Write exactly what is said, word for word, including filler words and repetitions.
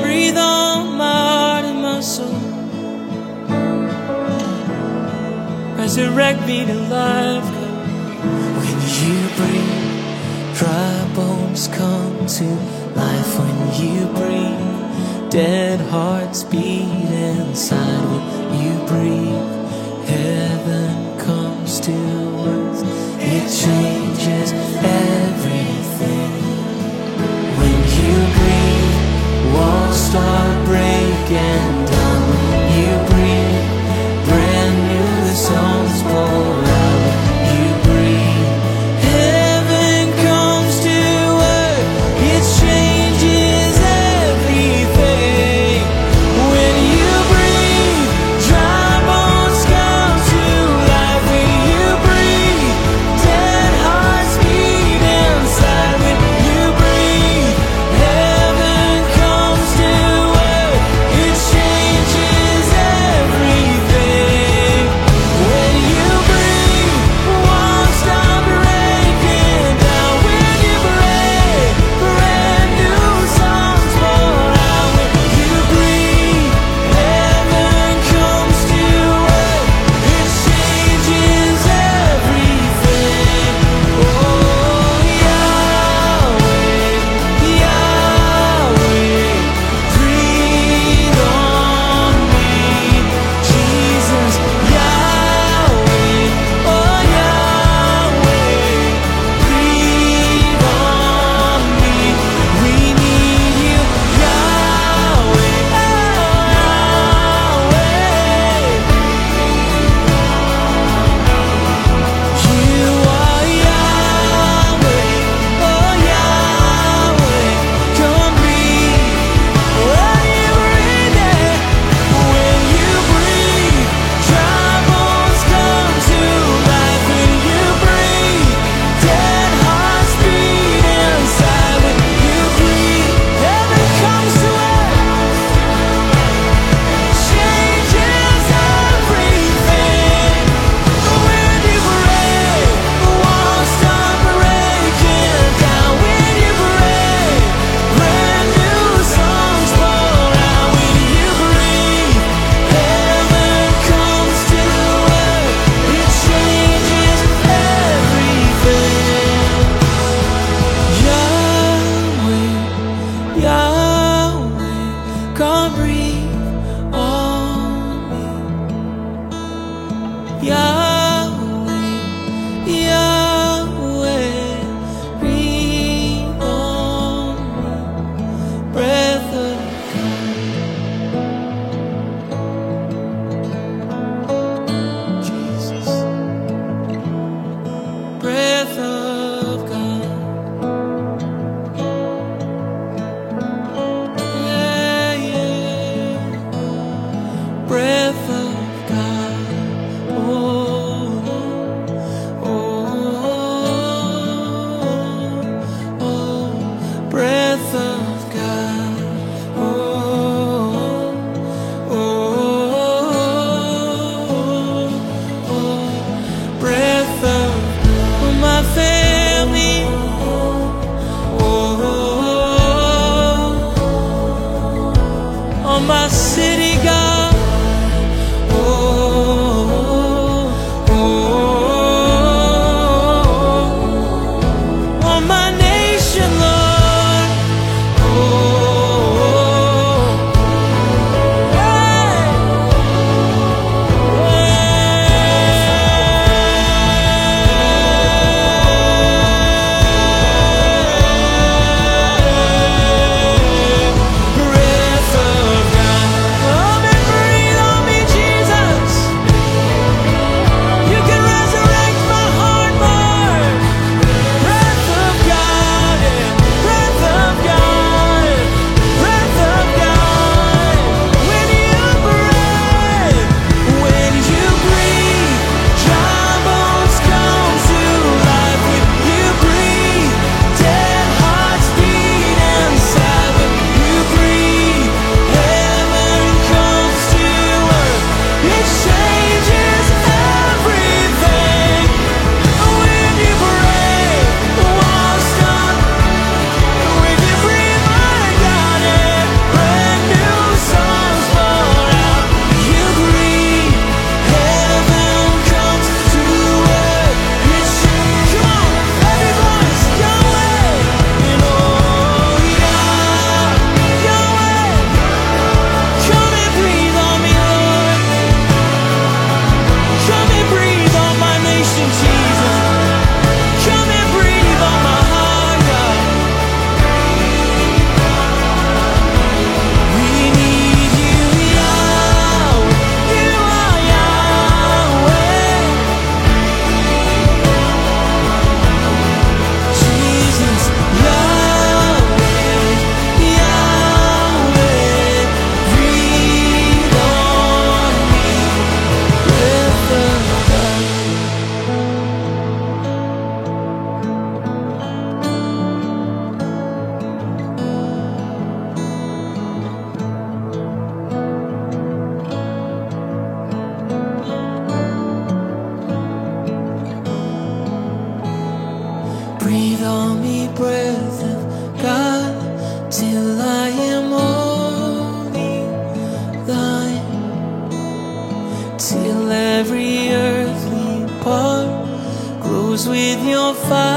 breathe on my heart and my soul. Resurrect me to life, God. When you breathe, dry bones come to life. When you breathe, dead hearts beat inside. When you breathe, heaven comes to earth. It changes everything. When you breathe, walls start breaking down. When you breathe, brand new songs pour out. When you breathe, Heaven comes to earth. It changes everything. When you breathe, dry bones come to life. When you breathe, dead hearts beat inside. When you breathe, heaven comes to earth. It changes everything. When you breathe, walls stop breaking down. When you breathe, brand new songs pour out. When you breathe, heaven comes to earth. It changes everything. Oh, Yahweh, Yahweh, breathe on me. Jesus, Yahweh, oh Yahweh, breathe on me. We need you, Yahweh, oh Yahweh. You are Yahweh, oh Yahweh, come breathe. When you breathe in, when you breathe, dry bones come to life. When you breathe, dead hearts beat inside. When you breathe, heaven comes to earth, changes everything. When you breathe, walls start breaking down. When you breathe, brand new songs pour out. When you breathe, heaven comes to earth. It changes everything. Yahweh, Yahweh, come breathe on me. Yahweh, Yahweh, breathe on me. Breath of Jesus, breath of God. Yeah, yeah. Breath of God. Oh, oh, oh, oh. Breath of God. Oh, oh, oh, oh. Breath of my family. Oh, on my city, God. Oh, oh, on my nation, Lord. Oh, hey, breath of God. Oh, your fire.